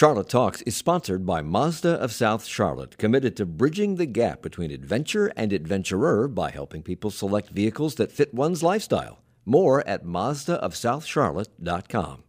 Charlotte Talks is sponsored by Mazda of South Charlotte, committed to bridging the gap between adventure and adventurer by helping people select vehicles that fit one's lifestyle. More at MazdaofSouthCharlotte.com.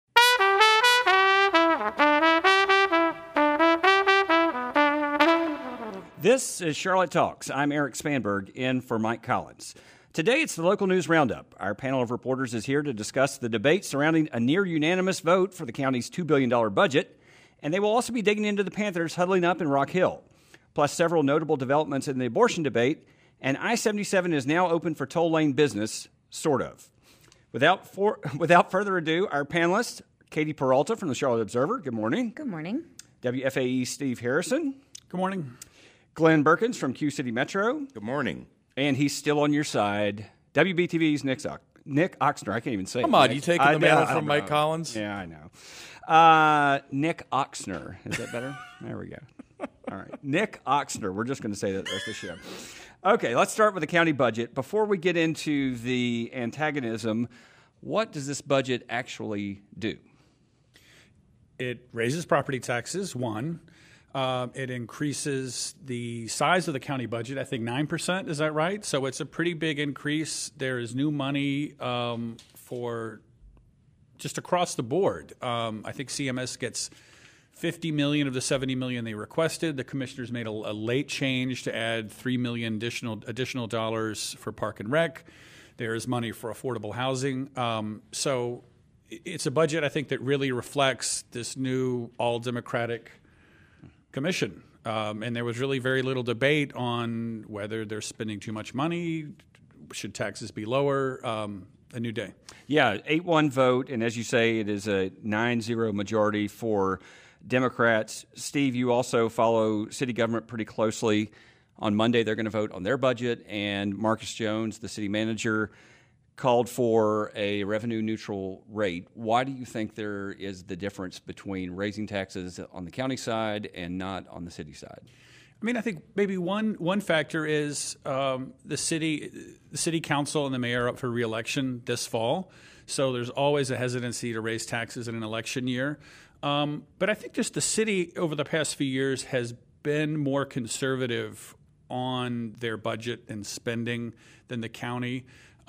This is Charlotte Talks. I'm Eric Spanberg, in for Mike Collins. Today, it's the local news roundup. Our panel of reporters is here to discuss the debate surrounding a near-unanimous vote for the county's $2 billion budget, and they will also be digging into the Panthers huddling up in Rock Hill, plus several notable developments in the abortion debate, and I-77 is now open for toll lane business, sort of. Without further ado, our panelists, Katie Peralta from the Charlotte Observer. Good morning. Good morning. WFAE Steve Harrison. Good morning. Glenn Berkins from Q City Metro. Good morning. And he's still on your side. WBTV's Nick Oxner. I can't even say it. Come on, you taking the mantle from Mike Collins? Yeah, I know. Nick Oxner. Is that better? There we go. All right. Nick Oxner. We're just going to say that the rest of the show. Okay, let's start with the county budget. Before we get into the antagonism, what does this budget actually do? It raises property taxes, one. It increases the size of the county budget, I think 9%, is that right? So it's a pretty big increase. There is new money for just across the board. I think CMS gets $50 million of the $70 million they requested. The commissioners made a late change to add $3 million additional dollars for Park and Rec. There is money for affordable housing. So it's a budget, I think, that really reflects this new all-Democratic commission. And there was really very little debate on whether they're spending too much money, should taxes be lower, a new day. Yeah, 8-1 vote, and as you say, it is a 9-0 majority for Democrats. Steve, you also follow city government pretty closely. On Monday, they're going to vote on their budget, and Marcus Jones, the city manager, called for a revenue-neutral rate. Why do you think there is the difference between raising taxes on the county side and not on the city side? I mean, I think maybe one factor is the city council and the mayor are up for re-election this fall, so there's always a hesitancy to raise taxes in an election year. But I think just the city over the past few years has been more conservative on their budget and spending than the county.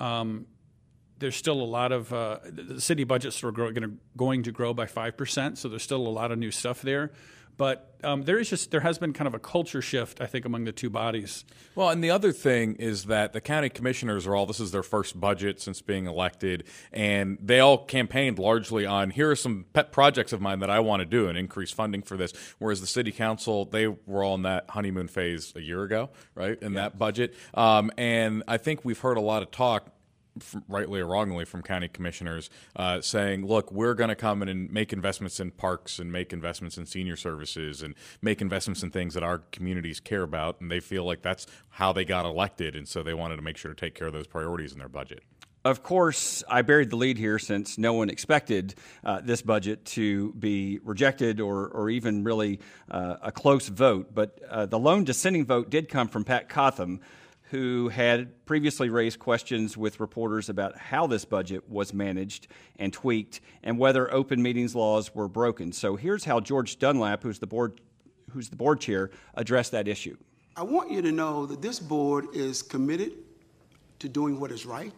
There's still a lot of the city budgets are going to grow by 5%, so there's still a lot of new stuff there. But there has been kind of a culture shift, I think, among the two bodies. Well, and the other thing is that the county commissioners this is their first budget since being elected, and they all campaigned largely on, here are some pet projects of mine that I want to do and increase funding for this, whereas the city council, they were all in that honeymoon phase a year ago, right, in that budget. And I think we've heard a lot of talk, rightly or wrongly, from county commissioners saying, look, we're going to come in and make investments in parks and make investments in senior services and make investments in things that our communities care about, and they feel like that's how they got elected, and so they wanted to make sure to take care of those priorities in their budget. Of course, I buried the lead here since no one expected this budget to be rejected or even really a close vote, but the lone dissenting vote did come from Pat Cotham, who had previously raised questions with reporters about how this budget was managed and tweaked and whether open meetings laws were broken. So here's how George Dunlap, who's the board chair, addressed that issue. I want you to know that this board is committed to doing what is right,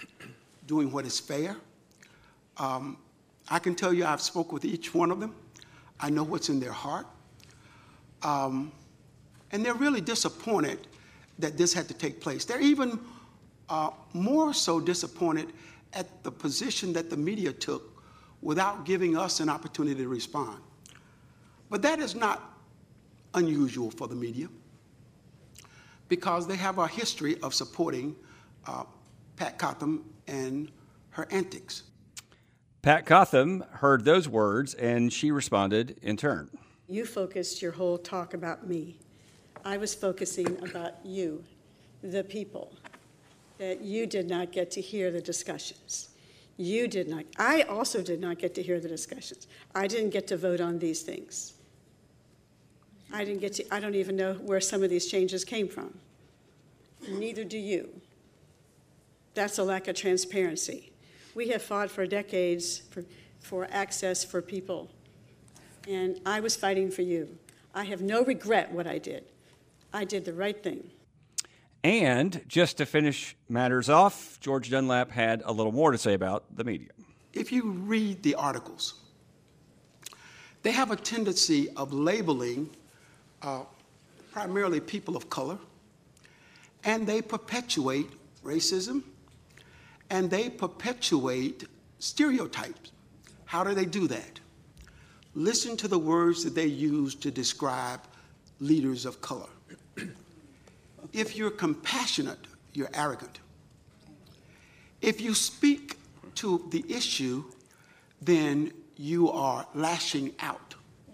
doing what is fair. I can tell you I've spoken with each one of them. I know what's in their heart. And they're really disappointed that this had to take place. They're even more so disappointed at the position that the media took without giving us an opportunity to respond. But that is not unusual for the media because they have a history of supporting Pat Cotham and her antics. Pat Cotham heard those words and she responded in turn. You focused your whole talk about me. I was focusing about you, the people, that you did not get to hear the discussions. You did not. I also did not get to hear the discussions. I didn't get to vote on these things. I don't even know where some of these changes came from. Neither do you. That's a lack of transparency. We have fought for decades for access for people and I was fighting for you. I have no regret what I did. I did the right thing. And just to finish matters off, George Dunlap had a little more to say about the media. If you read the articles, they have a tendency of labeling primarily people of color, and they perpetuate racism, and they perpetuate stereotypes. How do they do that? Listen to the words that they use to describe leaders of color. If you're compassionate, you're arrogant. If you speak to the issue, then you are lashing out.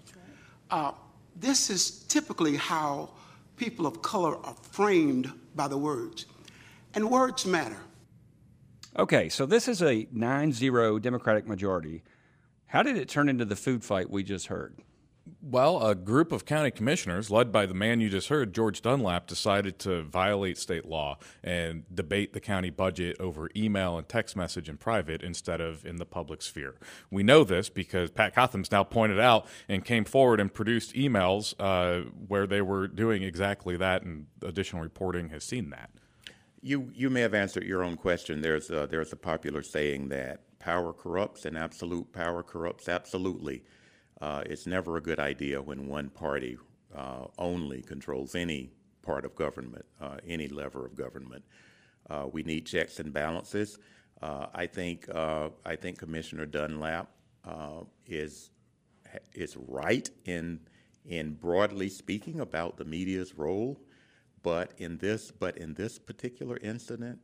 This is typically how people of color are framed by the words. And words matter. Okay, so this is a 9-0 Democratic majority. How did it turn into the food fight we just heard? Well, a group of county commissioners, led by the man you just heard, George Dunlap, decided to violate state law and debate the county budget over email and text message in private instead of in the public sphere. We know this because Pat Cotham's now pointed out and came forward and produced emails where they were doing exactly that, and additional reporting has seen that. You may have answered your own question. There's a popular saying that power corrupts and absolute power corrupts absolutely. It's never a good idea when one party only controls any part of government, any lever of government. We need checks and balances. I think Commissioner Dunlap is right in broadly speaking about the media's role, but in this particular incident,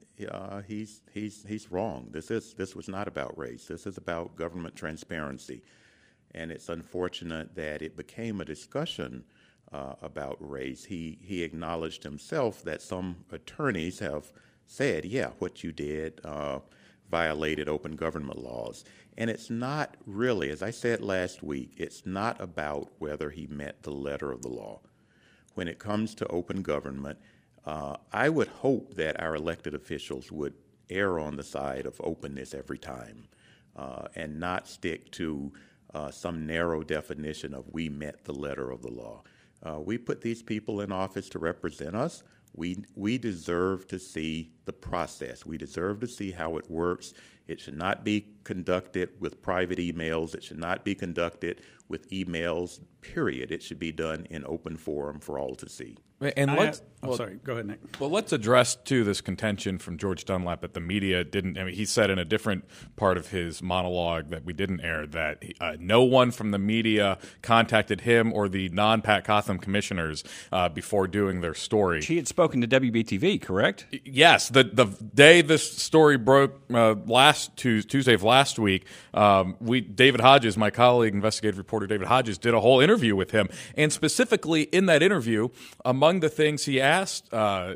he's wrong. This was not about race. This is about government transparency. And it's unfortunate that it became a discussion about race. He acknowledged himself that some attorneys have said, yeah, what you did violated open government laws. And it's not really, as I said last week, it's not about whether he met the letter of the law. When it comes to open government, I would hope that our elected officials would err on the side of openness every time and not stick to some narrow definition of we met the letter of the law. We put these people in office to represent us. We deserve to see the process. We deserve to see how it works. It should not be conducted with private emails. It should not be conducted with emails, period. It should be done in open forum for all to see. And sorry, go ahead, Nick. Well, let's address, too, this contention from George Dunlap that the media didn't. I mean, he said in a different part of his monologue that we didn't air that no one from the media contacted him or the non-Pat Cotham commissioners before doing their story. She had spoken to WBTV, correct? Yes. The day this story broke Tuesday of last week, David Hodges, my colleague, investigative reporter David Hodges, did a whole interview with him. And specifically in that interview, among the things he asked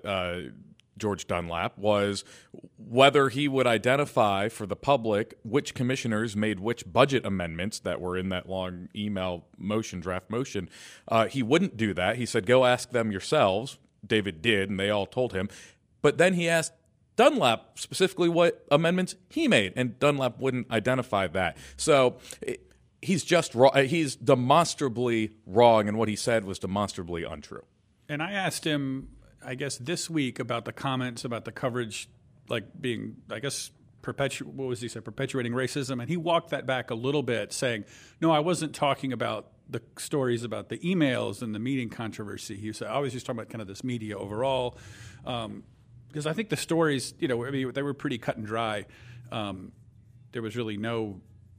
George Dunlap was whether he would identify for the public which commissioners made which budget amendments that were in that long email motion, draft motion. He wouldn't do that. He said, go ask them yourselves. David did, and they all told him. But then he asked Dunlap specifically what amendments he made, and Dunlap wouldn't identify that. So he's just wrong. He's demonstrably wrong, and what he said was demonstrably untrue. And I asked him, I guess, this week about the comments about the coverage, like being, I guess, perpetuating racism. And he walked that back a little bit, saying, no, I wasn't talking about the stories about the emails and the meeting controversy. He said, I was just talking about kind of this media overall. Because I think the stories, they were pretty cut and dry. There was really no,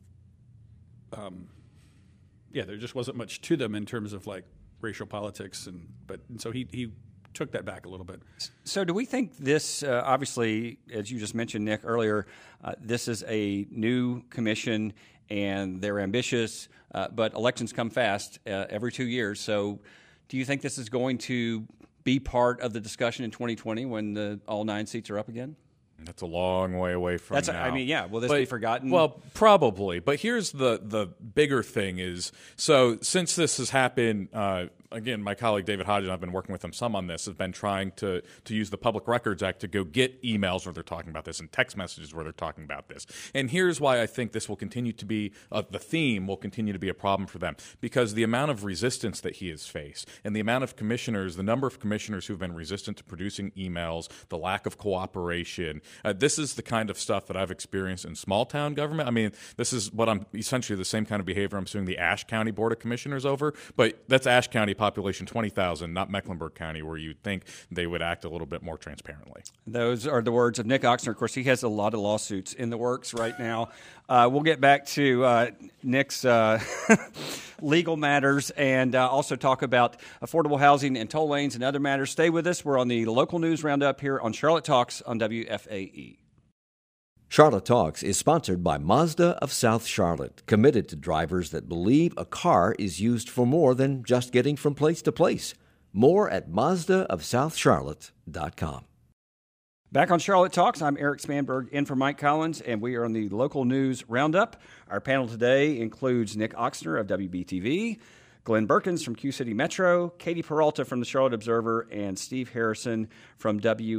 there just wasn't much to them in terms of like racial politics, and so he took that back a little bit. So do we think this, obviously, as you just mentioned, Nick, earlier, this is a new commission and they're ambitious, but elections come fast every 2 years. So do you think this is going to be part of the discussion in 2020 when all 9 seats are up again? That's a long way away from now. I mean, yeah. Will this be forgotten? Well, probably. But here's the bigger thing is, so since this has happened again, my colleague David Hodge, and I've been working with him some on this, has been trying to use the Public Records Act to go get emails where they're talking about this and text messages where they're talking about this. And here's why I think this will continue to be, the theme will continue to be a problem for them, because the amount of resistance that he has faced and the amount of commissioners, the number of commissioners who've been resistant to producing emails, the lack of cooperation, this is the kind of stuff that I've experienced in small town government. I mean, this is what I'm essentially the same kind of behavior I'm suing the Ashe County Board of Commissioners over, but that's Ashe County, population 20,000, not Mecklenburg County, where you'd think they would act a little bit more transparently. Those are the words of Nick Ochsner. Of course, he has a lot of lawsuits in the works right now. We'll get back to Nick's legal matters and also talk about affordable housing and toll lanes and other matters. Stay with us. We're on the local news roundup here on Charlotte Talks on WFAE. Charlotte Talks is sponsored by Mazda of South Charlotte, committed to drivers that believe a car is used for more than just getting from place to place. More at MazdaofSouthCharlotte.com. Back on Charlotte Talks, I'm Eric Spanberg in for Mike Collins, and we are on the local news roundup. Our panel today includes Nick Ochsner of WBTV, Glenn Berkins from Q-City Metro, Katie Peralta from the Charlotte Observer, and Steve Harrison from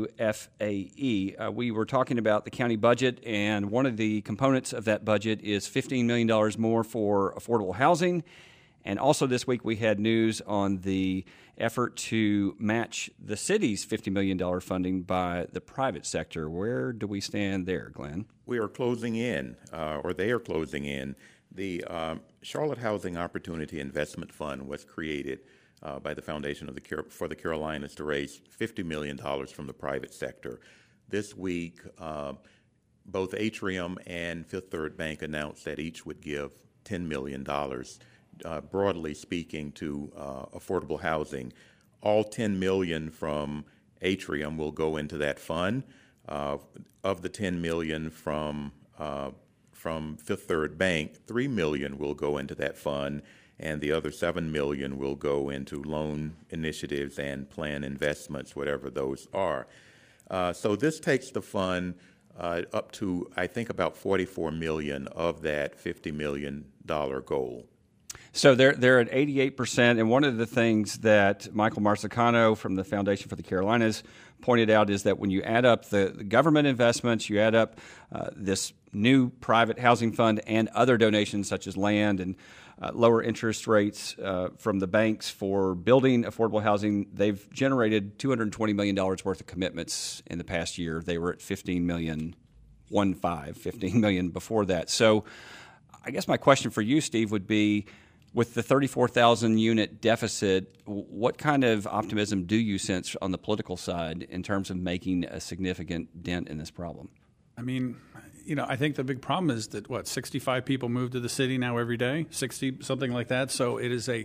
WFAE. We were talking about the county budget, and one of the components of that budget is $15 million more for affordable housing. And also this week we had news on the effort to match the city's $50 million funding by the private sector. Where do we stand there, Glenn? We are closing in, or they are closing in. The Charlotte Housing Opportunity Investment Fund was created by the Foundation for the Carolinas to raise $50 million from the private sector. This week, both Atrium and Fifth Third Bank announced that each would give $10 million. Broadly speaking, to affordable housing. All $10 million from Atrium will go into that fund. Of the $10 million from Fifth Third Bank, $3 million will go into that fund, and the other $7 million will go into loan initiatives and plan investments, whatever those are. So this takes the fund up to, I think, about $44 million of that $50 million goal. So they're at 88%, and one of the things that Michael Marsicano from the Foundation for the Carolinas pointed out is that when you add up the government investments, you add up this new private housing fund and other donations such as land and lower interest rates from the banks for building affordable housing, they've generated $220 million worth of commitments in the past year. They were at $15 million before that. So I guess my question for you, Steve, would be, with the 34,000 unit deficit, what kind of optimism do you sense on the political side in terms of making a significant dent in this problem? I mean, I think the big problem is that, 65 people move to the city now every day, 60, something like that. So it is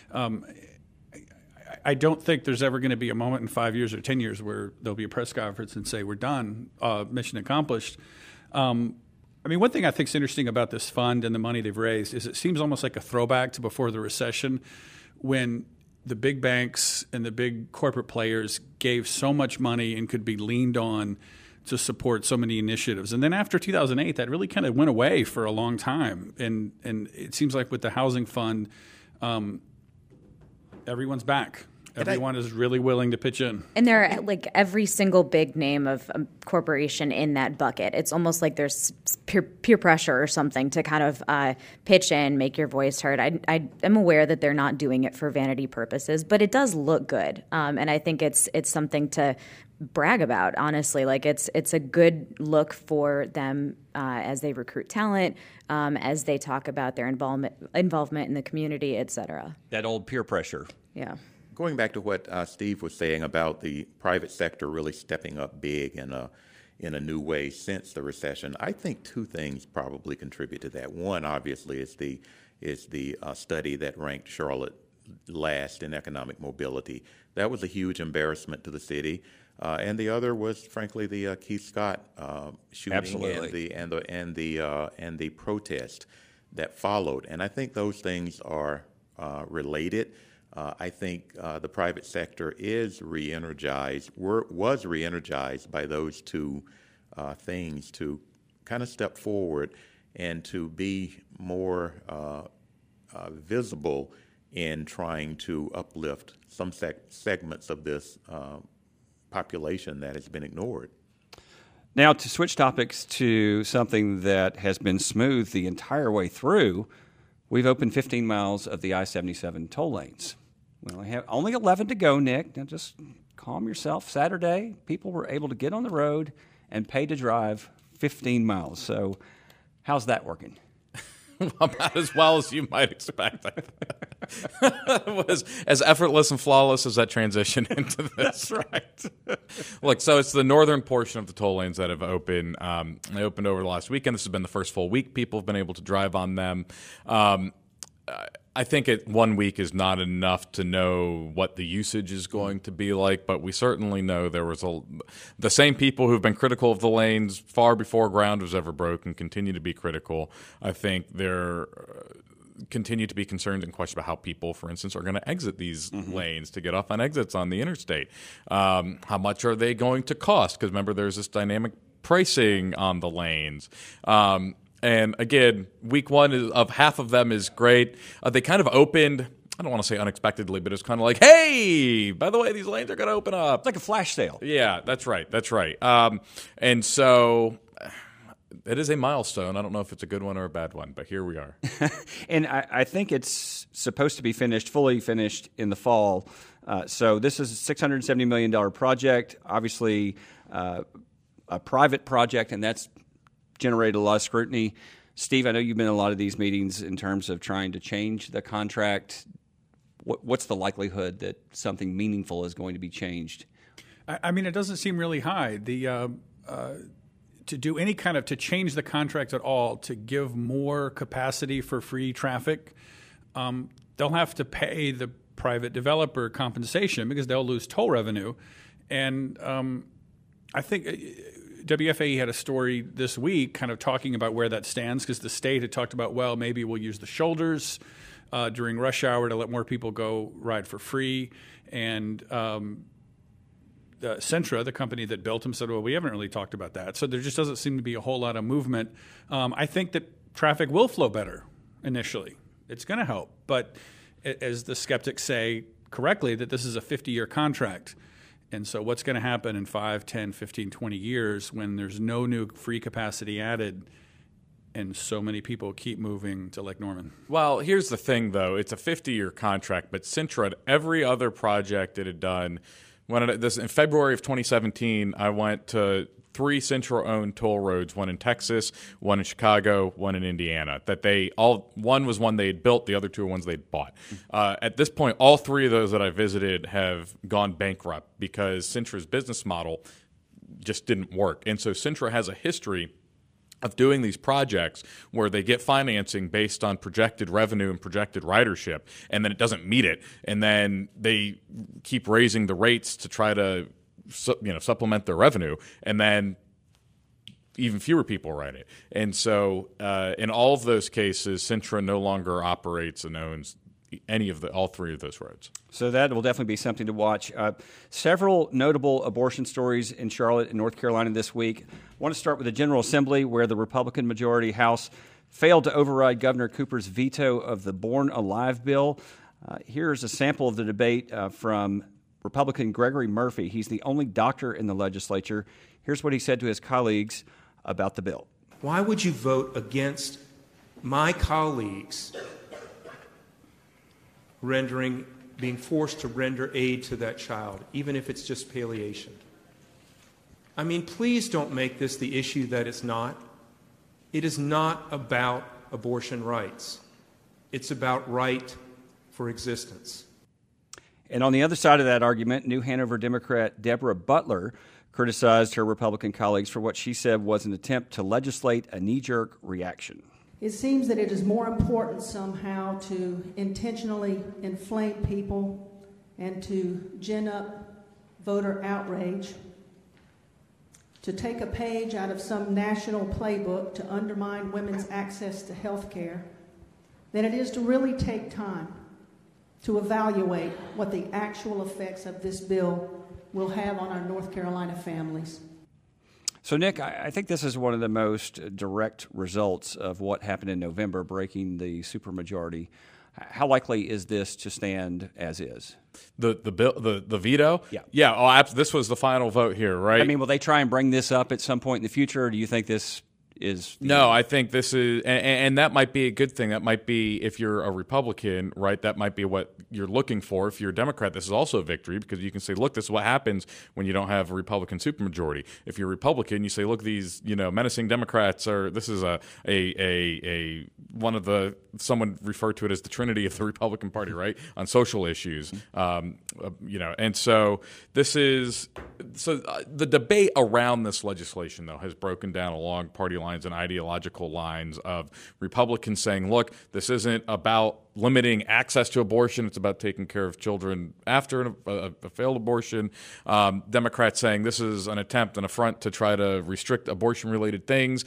I don't think there's ever going to be a moment in 5 years or 10 years where there'll be a press conference and say, we're done, mission accomplished. One thing I think is interesting about this fund and the money they've raised is it seems almost like a throwback to before the recession, when the big banks and the big corporate players gave so much money and could be leaned on to support so many initiatives. And then after 2008, that really kind of went away for a long time. And it seems like with the housing fund, everyone's back. Everyone is really willing to pitch in. And there are every single big name of a corporation in that bucket. It's almost like there's peer pressure or something to kind of pitch in, make your voice heard. I am aware that they're not doing it for vanity purposes, but it does look good. And I think it's something to brag about, honestly. It's a good look for them as they recruit talent, as they talk about their involvement in the community, et cetera. That old peer pressure. Yeah. Going back to what Steve was saying about the private sector really stepping up big in a new way since the recession, I think two things probably contribute to that. One, obviously, is the study that ranked Charlotte last in economic mobility. That was a huge embarrassment to the city. And the other was, frankly, the Keith Scott shooting. Absolutely. and the protest that followed. And I think those things are related. I think the private sector is was re-energized by those two things, to kind of step forward and to be more visible in trying to uplift some segments of this population that has been ignored. Now, to switch topics to something that has been smooth the entire way through, we've opened 15 miles of the I-77 toll lanes. We only have 11 to go, Nick. Now just calm yourself. Saturday, people were able to get on the road and pay to drive 15 miles. So how's that working? About as well as you might expect. It was as effortless and flawless as that transition into this. That's right. Look, so it's the northern portion of the toll lanes that have opened. They opened over the last weekend. This has been the first full week people have been able to drive on them. I think 1 week is not enough to know what the usage is going to be like, but we certainly know there was the same people who've been critical of the lanes far before ground was ever broken continue to be critical. I think there continue to be concerns and questions about how people, for instance, are going to exit these lanes to get off on exits on the interstate. How much are they going to cost? Because remember, there's this dynamic pricing on the lanes. And again, week one of half of them is great. They kind of opened, I don't want to say unexpectedly, but it's kind of like, hey, by the way, these lanes are going to open up. It's like a flash sale. Yeah, that's right. And so it is a milestone. I don't know if it's a good one or a bad one, but here we are. And I think it's supposed to be fully finished in the fall. So this is a $670 million project, obviously a private project, and that's generated a lot of scrutiny. Steve, I know you've been in a lot of these meetings in terms of trying to change the contract. What's the likelihood that something meaningful is going to be changed? I mean, it doesn't seem really high. To do any kind of, to change the contract at all, to give more capacity for free traffic, they'll have to pay the private developer compensation because they'll lose toll revenue. And I think WFAE had a story this week kind of talking about where that stands because the state had talked about, well, maybe we'll use the shoulders during rush hour to let more people go ride for free. And Centra, the company that built them, said, well, we haven't really talked about that. So there just doesn't seem to be a whole lot of movement. I think that traffic will flow better initially. It's going to help. But as the skeptics say correctly, that this is a 50-year contract. And so what's going to happen in 5, 10, 15, 20 years when there's no new free capacity added and so many people keep moving to Lake Norman? Well, here's the thing, though. It's a 50-year contract, but Centra, every other project it had done, in February of 2017, I went to 3 Centra-owned toll roads, one in Texas, one in Chicago, one in Indiana. One was one they had built, the other 2 are ones they'd bought. At this point, all 3 of those that I visited have gone bankrupt because Centra's business model just didn't work. And so Centra has a history of doing these projects where they get financing based on projected revenue and projected ridership, and then it doesn't meet it, and then they keep raising the rates to try to supplement their revenue, and then even fewer people ride it. And so in all of those cases, Centra no longer operates and owns all 3 of those roads. So that will definitely be something to watch. Several notable abortion stories in Charlotte and North Carolina this week. I want to start with the General Assembly, where the Republican majority House failed to override Governor Cooper's veto of the Born Alive bill. Here's a sample of the debate from Republican Gregory Murphy. He's the only doctor in the legislature. Here's what he said to his colleagues about the bill. Why would you vote against my colleagues being forced to render aid to that child, even if it's just palliation? I mean, please don't make this the issue that it's not. It is not about abortion rights. It's about right for existence. And on the other side of that argument, New Hanover Democrat Deborah Butler criticized her Republican colleagues for what she said was an attempt to legislate a knee-jerk reaction. It seems that it is more important somehow to intentionally inflame people and to gin up voter outrage, to take a page out of some national playbook to undermine women's access to health care, than it is to really take time to evaluate what the actual effects of this bill will have on our North Carolina families. So, Nick, I think this is one of the most direct results of what happened in November, breaking the supermajority How likely is this to stand as is? The bill, the veto? Yeah. Oh, this was the final vote here, right? I mean, will they try and bring this up at some point in the future, or do you think this is... No, I think this is, and that might be a good thing. That might be, if you're a Republican, right, that might be what you're looking for. If you're a Democrat, this is also a victory, because you can say, look, this is what happens when you don't have a Republican supermajority. If you're a Republican, you say, look, these, menacing Democrats are, this is someone referred to it as the Trinity of the Republican Party, right, on social issues, and so the debate around this legislation, though, has broken down along party lines and ideological lines of Republicans saying, look, this isn't about limiting access to abortion, it's about taking care of children after a failed abortion. Democrats saying this is an attempt, an affront to try to restrict abortion-related things.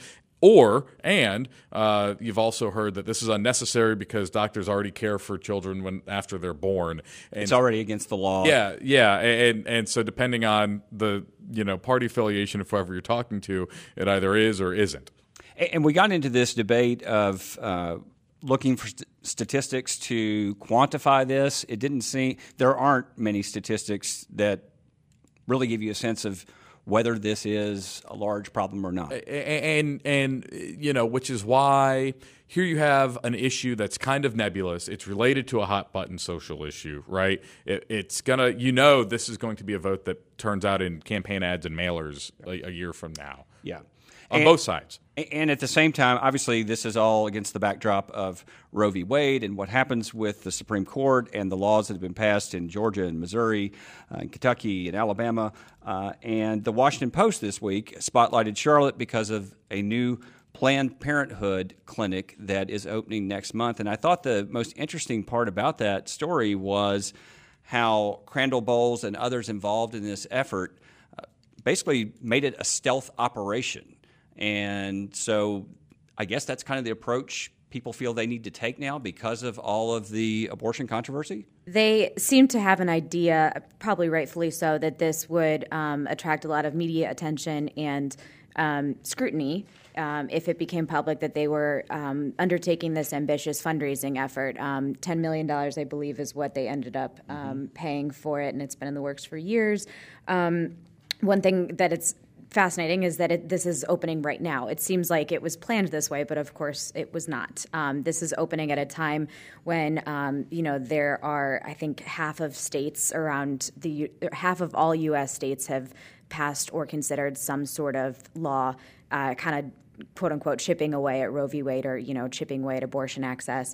You've also heard that this is unnecessary because doctors already care for children after they're born. And it's already against the law. Yeah, and so depending on the party affiliation of whoever you're talking to, it either is or isn't. And we got into this debate of looking for statistics to quantify this. It didn't seem there aren't many statistics that really give you a sense of whether this is a large problem or not. And which is why here you have an issue that's kind of nebulous. It's related to a hot button social issue, right? It's gonna, this is going to be a vote that turns out in campaign ads and mailers a year from now. Yeah. On both sides. And at the same time, obviously, this is all against the backdrop of Roe v. Wade and what happens with the Supreme Court and the laws that have been passed in Georgia and Missouri, and Kentucky and Alabama. And the Washington Post this week spotlighted Charlotte because of a new Planned Parenthood clinic that is opening next month. And I thought the most interesting part about that story was how Crandall Bowles and others involved in this effort basically made it a stealth operation. And so I guess that's kind of the approach people feel they need to take now because of all of the abortion controversy? They seem to have an idea, probably rightfully so, that this would attract a lot of media attention and scrutiny if it became public that they were undertaking this ambitious fundraising effort. $10 million, I believe, is what they ended up paying for it, and it's been in the works for years. One thing that it's fascinating is that this is opening right now. It seems like it was planned this way, but of course it was not. This is opening at a time when there are, I think, half of all U.S. states have passed or considered some sort of law, kind of quote unquote chipping away at Roe v. Wade or chipping away at abortion access.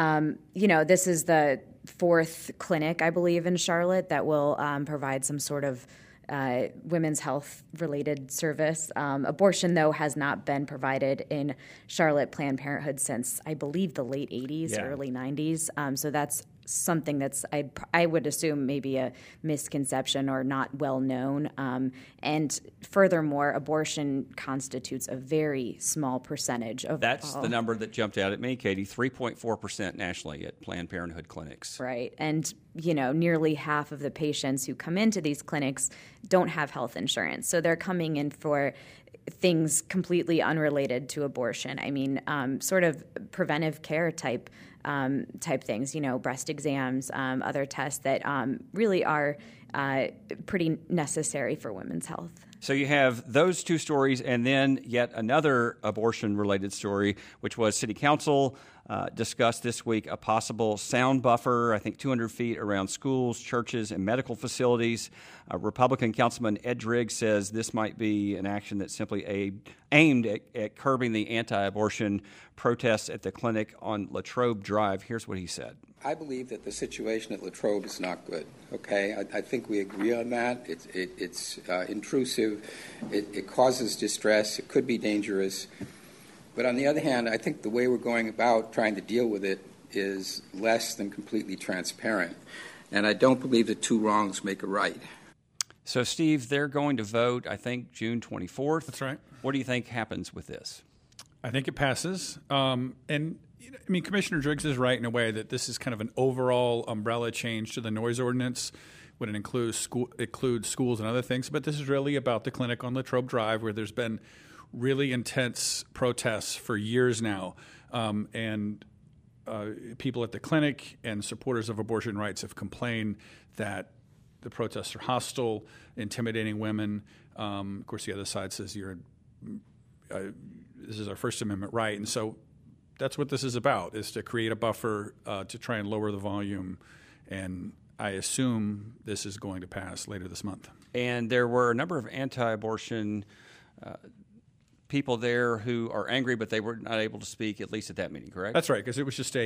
This is the fourth clinic, I believe, in Charlotte that will provide some sort of women's health-related service. Abortion, though, has not been provided in Charlotte Planned Parenthood since, I believe, the late 80s, early 90s. So that's something that's, I would assume, maybe a misconception or not well known. And furthermore, abortion constitutes a very small percentage of That's the number that jumped out at me, Katie, 3.4% nationally at Planned Parenthood clinics. Right. And, nearly half of the patients who come into these clinics don't have health insurance. So they're coming in for things completely unrelated to abortion. I mean, sort of preventive care type things, breast exams, other tests that really are pretty necessary for women's health. So you have those two stories and then yet another abortion-related story, which was City Council discussed this week a possible sound buffer, I think 200 feet around schools, churches, and medical facilities. Republican Councilman Ed Driggs says this might be an action that's simply aimed at curbing the anti-abortion protests at the clinic on Latrobe Drive. Here's what he said. I believe that the situation at Latrobe is not good, okay? I think we agree on that. It's intrusive. It causes distress. It could be dangerous. But on the other hand, I think the way we're going about trying to deal with it is less than completely transparent. And I don't believe that two wrongs make a right. So, Steve, they're going to vote, I think, June 24th. That's right. What do you think happens with this? I think it passes. Commissioner Driggs is right in a way that this is kind of an overall umbrella change to the noise ordinance when it includes schools and other things. But this is really about the clinic on Latrobe Drive where there's been really intense protests for years now. And people at the clinic and supporters of abortion rights have complained that the protests are hostile, intimidating women. Of course, the other side says this is our First Amendment right. And so that's what this is about, is to create a buffer to try and lower the volume. And I assume this is going to pass later this month. And there were a number of anti-abortion people there who are angry, but they were not able to speak, at least at that meeting, correct? That's right, because it was just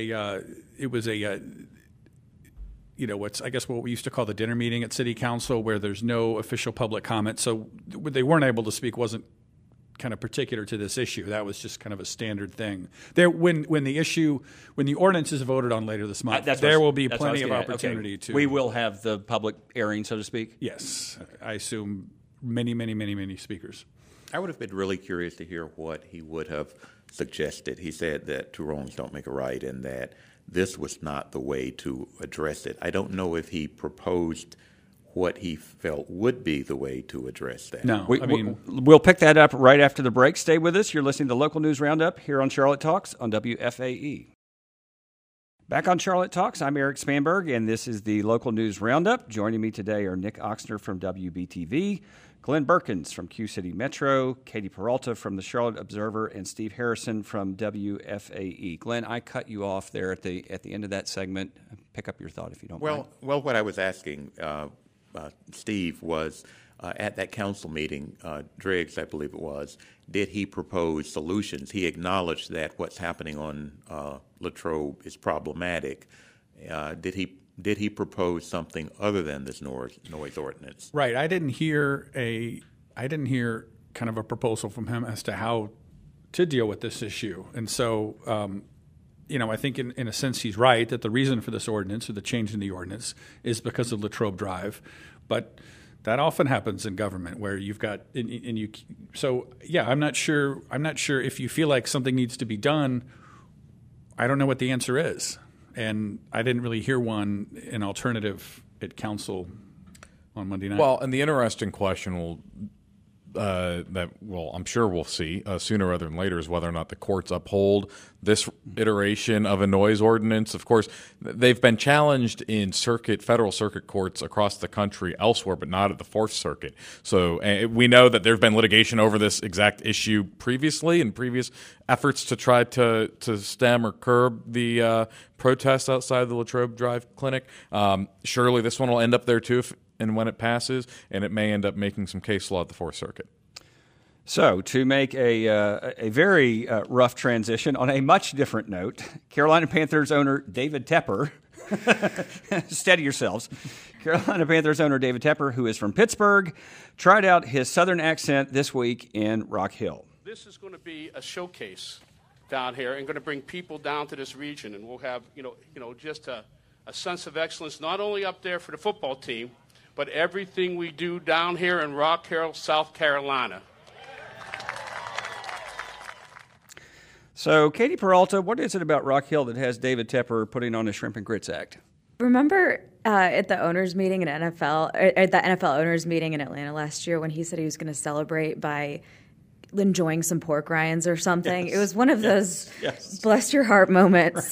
I guess what we used to call the dinner meeting at City Council, where there's no official public comment. So they weren't able to speak wasn't kind of particular to this issue. That was just kind of a standard thing. When the ordinance is voted on later this month, there will be plenty of opportunity to. We will have the public airing, so to speak. Yes, I assume many speakers. I would have been really curious to hear what he would have suggested. He said that two wrongs don't make a right, and that this was not the way to address it. I don't know if he proposed what he felt would be the way to address that. No, we'll pick that up right after the break. Stay with us. You're listening to Local News Roundup here on Charlotte Talks on WFAE. Back on Charlotte Talks, I'm Eric Spanberg, and this is the Local News Roundup. Joining me today are Nick Oxner from WBTV, Glenn Berkins from Q City Metro, Katie Peralta from the Charlotte Observer, and Steve Harrison from WFAE. Glenn, I cut you off there at the end of that segment. Pick up your thought if you don't mind. Well, what I was asking Steve was, at that council meeting, Driggs, I believe it was, did he propose solutions? He acknowledged that what's happening on Latrobe is problematic. Did he propose something other than this noise ordinance? Right. I didn't hear kind of a proposal from him as to how to deal with this issue. And so, I think in a sense he's right that the reason for this ordinance or the change in the ordinance is because of Latrobe Drive. But that often happens in government where you've got I'm not sure if you feel like something needs to be done. I don't know what the answer is. And I didn't really hear an alternative at council on Monday night. Well, and the interesting question I'm sure we'll see sooner rather than later is whether or not the courts uphold this iteration of a noise ordinance. Of course, they've been challenged in federal circuit courts across the country elsewhere, but not at the Fourth Circuit. So we know that there's been litigation over this exact issue previously in previous efforts to try to stem or curb the protests outside the Latrobe Drive clinic. Surely this one will end up there too and when it passes, and it may end up making some case law at the Fourth Circuit. So, to make a very rough transition on a much different note, Carolina Panthers owner David Tepper, steady yourselves, Carolina Panthers owner David Tepper, who is from Pittsburgh, tried out his southern accent this week in Rock Hill. This is going to be a showcase down here and going to bring people down to this region, and we'll have, just a sense of excellence, not only up there for the football team, but everything we do down here in Rock Hill, South Carolina. So, Katie Peralta, what is it about Rock Hill that has David Tepper putting on a Shrimp and Grits Act? Remember at the owners' meeting in at the NFL owners' meeting in Atlanta last year when he said he was going to celebrate by enjoying some pork rinds or something? Yes. It was one of those bless your heart moments.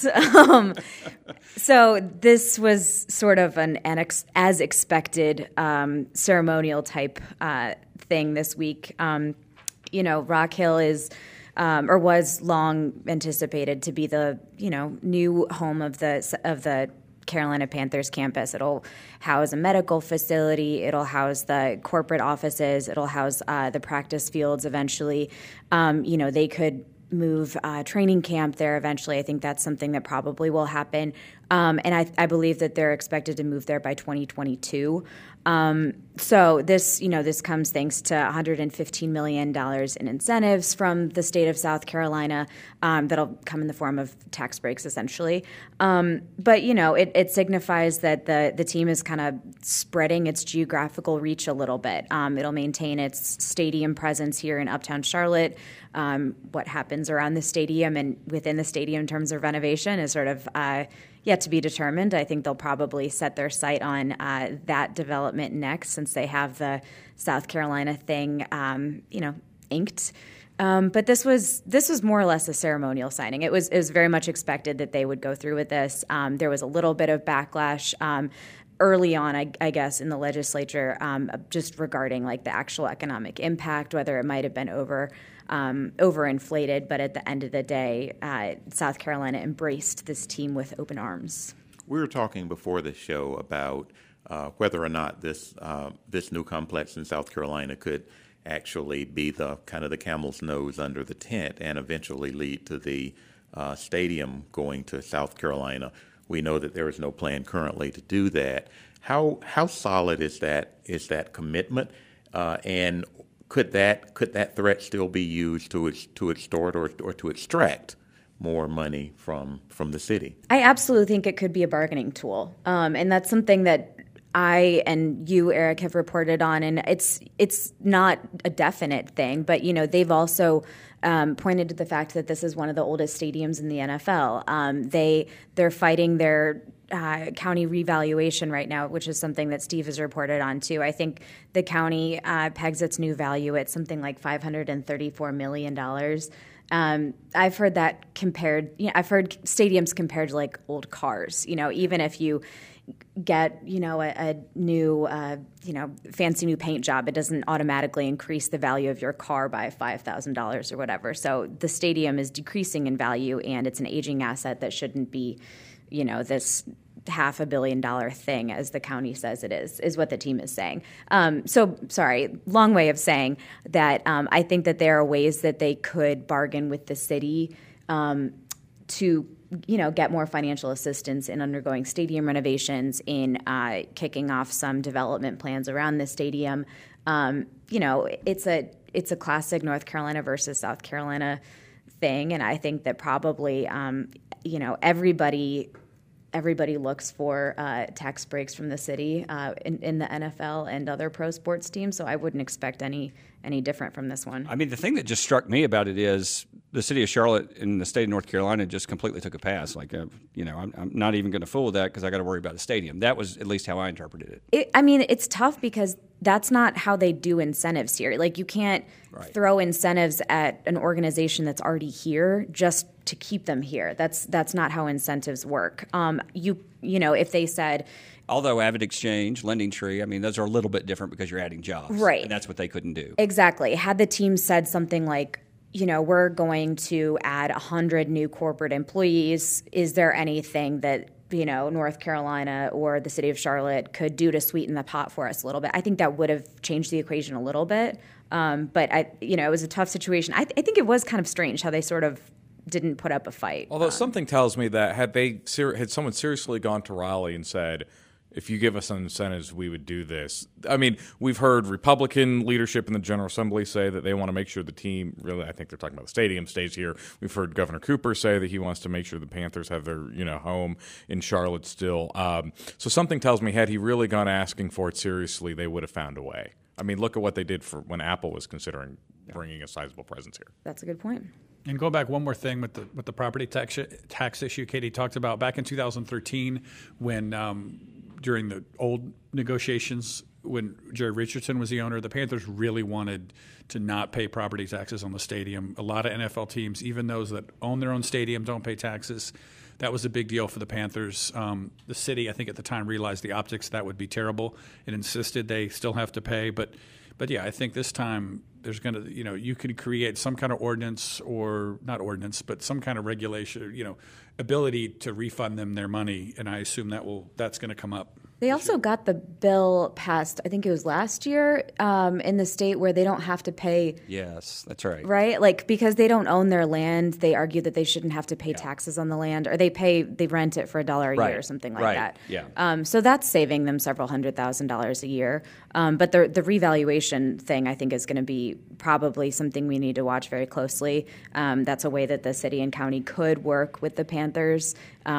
So this was sort of an as expected ceremonial type thing this week. Rock Hill is or was long anticipated to be the new home of the Carolina Panthers campus. It'll house a medical facility. It'll house the corporate offices. It'll house the practice fields eventually. They could move training camp there eventually. I think that's something that probably will happen. And I believe that they're expected to move there by 2022. So this comes thanks to $115 million in incentives from the state of South Carolina that'll come in the form of tax breaks, essentially. But it signifies that the team is kind of spreading its geographical reach a little bit. It'll maintain its stadium presence here in Uptown Charlotte. What happens around the stadium and within the stadium in terms of renovation is sort of yet to be determined. I think they'll probably set their sight on that development next, since they have the South Carolina thing, inked. But this was more or less a ceremonial signing. It was very much expected that they would go through with this. There was a little bit of backlash early on, I guess, in the legislature, just regarding like the actual economic impact, whether it might have been overinflated. But at the end of the day, South Carolina embraced this team with open arms. We were talking before the show about whether or not this new complex in South Carolina could actually be the kind of the camel's nose under the tent and eventually lead to the stadium going to South Carolina. We know that there is no plan currently to do that. How solid is that commitment, and could that threat still be used to extort or to extract more money from the city? I absolutely think it could be a bargaining tool, and that's something that I and you, Eric, have reported on, and it's not a definite thing, but they've also pointed to the fact that this is one of the oldest stadiums in the NFL. They're fighting their county revaluation right now, which is something that Steve has reported on too. I think the county pegs its new value at something like $534 million. I've heard that compared. I've heard stadiums compared to like old cars. Even if you get a new fancy new paint job, it doesn't automatically increase the value of your car by $5,000 or whatever. So the stadium is decreasing in value, and it's an aging asset that shouldn't be this $500 million thing, as the county says it is what the team is saying. So, sorry, long way of saying that I think that there are ways that they could bargain with the city to get more financial assistance in undergoing stadium renovations, in kicking off some development plans around the stadium. It's a classic North Carolina versus South Carolina thing, and I think that probably everybody looks for tax breaks from the city in the NFL and other pro sports teams, so I wouldn't expect any different from this one. I mean, the thing that just struck me about it is the city of Charlotte and the state of North Carolina just completely took a pass. Like, I'm not even going to fool with that because I got to worry about a stadium. That was at least how I interpreted it. It's tough because that's not how they do incentives here. Like, you can't throw incentives at an organization that's already here just to keep them here. That's not how incentives work. If they said, although Avid Exchange, Lending Tree, I mean, those are a little bit different because you're adding jobs. Right. And that's what they couldn't do. Exactly. Had the team said something like, we're going to add 100 new corporate employees, is there anything that, North Carolina or the city of Charlotte could do to sweeten the pot for us a little bit? I think that would have changed the equation a little bit. But it was a tough situation. I think it was kind of strange how they sort of didn't put up a fight. Although something tells me that had someone seriously gone to Raleigh and said, if you give us some incentives, we would do this. I mean, we've heard Republican leadership in the General Assembly say that they want to make sure the team, really, I think they're talking about the stadium, stays here. We've heard Governor Cooper say that he wants to make sure the Panthers have their home in Charlotte still. So something tells me, had he really gone asking for it seriously, they would have found a way. I mean, look at what they did for when Apple was considering bringing a sizable presence here. That's a good point. And go back one more thing with the property tax issue Katie talked about back in 2013 when during the old negotiations when Jerry Richardson was the owner, the Panthers really wanted to not pay property taxes on the stadium. A lot of NFL teams, even those that own their own stadium, don't pay taxes. That was a big deal for the Panthers. The city, I think at the time, realized the optics of that would be terrible and insisted they still have to pay. But yeah, I think this time there's going to, you could create some kind of ordinance or not ordinance, but some kind of regulation, ability to refund them their money. And I assume that's going to come up. They also got the bill passed, I think it was last year, in the state where they don't have to pay. Yes, that's right. Right? Like, because they don't own their land, they argue that they shouldn't have to pay taxes on the land, or they rent it for $1 a year or something like that. Yeah. So that's saving them several $100,000 a year. But the revaluation thing, I think, is going to be probably something we need to watch very closely. That's a way that the city and county could work with the Panthers,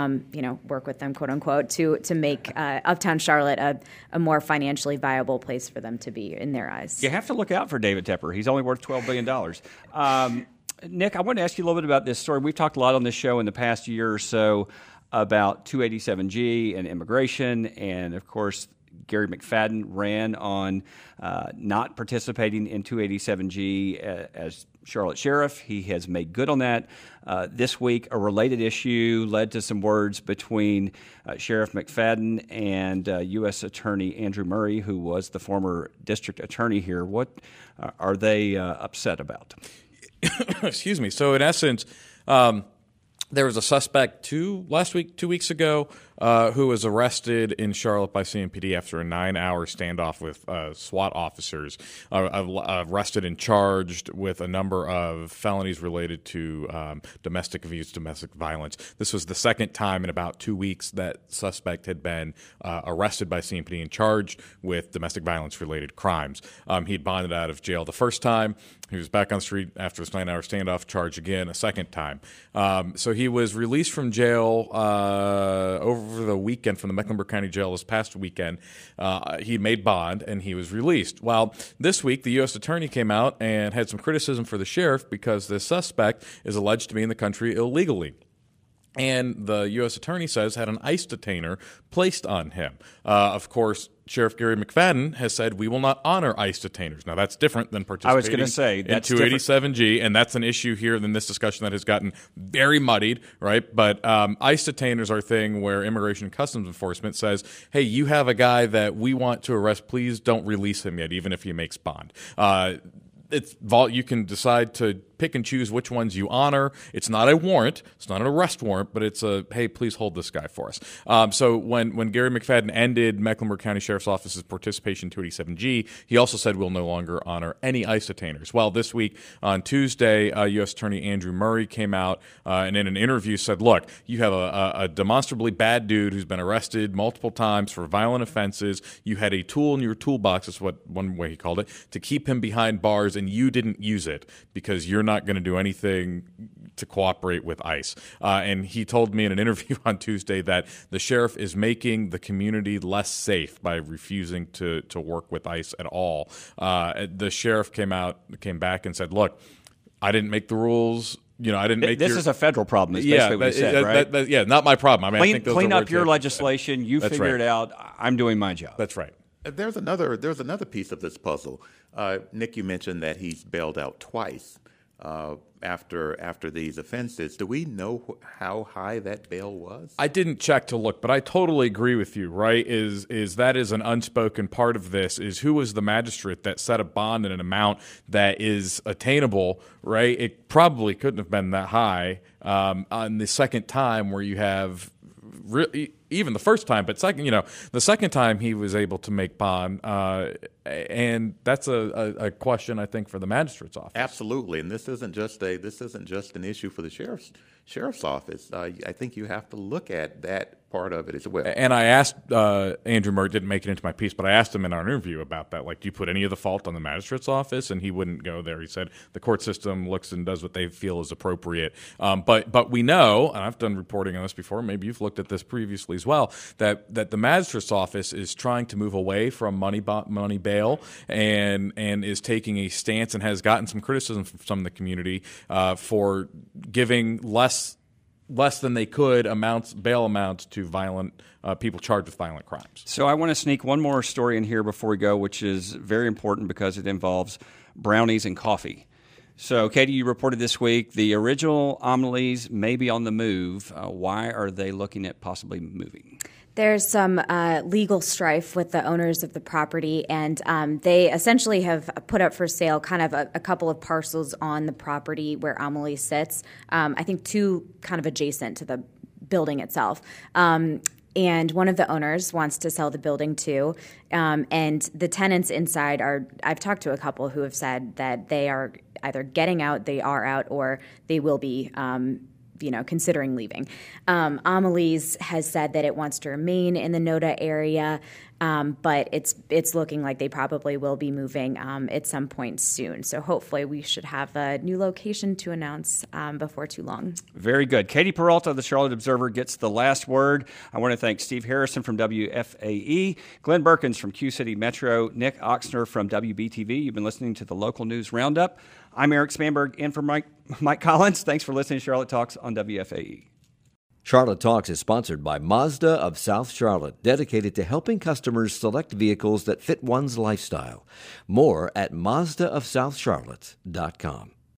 work with them, quote unquote, to make Uptown Charlotte a more financially viable place for them to be in their eyes. You have to look out for David Tepper. He's only worth $12 billion. Nick, I want to ask you a little bit about this story. We've talked a lot on this show in the past year or so about 287G and immigration and, of course, Gary McFadden ran on not participating in 287G as Charlotte Sheriff. He has made good on that. This week, a related issue led to some words between Sheriff McFadden and U.S. Attorney Andrew Murray, who was the former district attorney here. What are they upset about? Excuse me. So in essence, there was a suspect 2 weeks ago, who was arrested in Charlotte by CMPD after a 9-hour standoff with SWAT officers, arrested and charged with a number of felonies related to domestic abuse, domestic violence. This was the second time in about 2 weeks that suspect had been arrested by CMPD and charged with domestic violence-related crimes. He'd bonded out of jail the first time. He was back on the street after this 9-hour standoff, charged again a second time. So he was released from jail over the weekend from the Mecklenburg County Jail this past weekend. He made bond and he was released. Well, this week the U.S. Attorney came out and had some criticism for the sheriff because this suspect is alleged to be in the country illegally. And the U.S. Attorney says had an ICE detainer placed on him. Of course, Sheriff Gary McFadden has said we will not honor ICE detainers. Now, that's different than participating I was going to say, that's in 287G, and that's an issue here in this discussion that has gotten very muddied, right? But ICE detainers are a thing where Immigration and Customs Enforcement says, hey, you have a guy that we want to arrest. Please don't release him yet, even if he makes bond. You can decide to pick and choose which ones you honor. It's not a warrant. It's not an arrest warrant, but it's a, hey, please hold this guy for us. So when Gary McFadden ended Mecklenburg County Sheriff's Office's participation in 287G, he also said we'll no longer honor any ICE detainers. Well, this week on Tuesday, U.S. Attorney Andrew Murray came out and in an interview said, look, you have a demonstrably bad dude who's been arrested multiple times for violent offenses. You had a tool in your toolbox, is what one way he called it, to keep him behind bars, and you didn't use it because you're not going to do anything to cooperate with ICE. And he told me in an interview on Tuesday that the sheriff is making the community less safe by refusing to work with ICE at all. The sheriff came back and said, look, I didn't make the rules. I didn't make this is a federal problem. Is basically what he said, right? Not my problem. I think clean up your legislation. You figure it out. I'm doing my job. That's right. There's another piece of this puzzle. Nick, you mentioned that he's bailed out twice after these offenses. Do we know how high that bail was? I didn't check to look, but I totally agree with you, right? That is an unspoken part of this, is who was the magistrate that set a bond in an amount that is attainable, right? It probably couldn't have been that high. On the second time where you have even the first time, but the second time he was able to make bond, and that's a question I think for the magistrate's office. Absolutely, and this isn't just an issue for the sheriff's office. I think you have to look at that part of it as well. And I asked Andrew Murray, didn't make it into my piece, but I asked him in our interview about that. Like, do you put any of the fault on the magistrate's office? And he wouldn't go there. He said the court system looks and does what they feel is appropriate. But we know, and I've done reporting on this before, maybe you've looked at this previously as well, that the magistrate's office is trying to move away from money bail and is taking a stance and has gotten some criticism from some of the community for giving less than they could bail amounts to violent people charged with violent crimes. So I want to sneak one more story in here before we go, which is very important because it involves brownies and coffee. So, Katie, you reported this week the original Amelie's may be on the move. Why are they looking at possibly moving? There's some legal strife with the owners of the property, and they essentially have put up for sale kind of a couple of parcels on the property where Amelie sits. I think 2 kind of adjacent to the building itself. And one of the owners wants to sell the building too. And the tenants inside I've talked to a couple who have said that they are either getting out, they are out, or they will be considering leaving. Amelie's has said that it wants to remain in the NODA area, but it's looking like they probably will be moving at some point soon. So hopefully we should have a new location to announce before too long. Very good. Katie Peralta of the Charlotte Observer gets the last word. I want to thank Steve Harrison from WFAE, Glenn Berkins from Q City Metro, Nick Oxner from WBTV. You've been listening to the Local News Roundup. I'm Eric Spanberg in for Mike Collins. Thanks for listening to Charlotte Talks on WFAE. Charlotte Talks is sponsored by Mazda of South Charlotte, dedicated to helping customers select vehicles that fit one's lifestyle. More at MazdaofSouthCharlotte.com.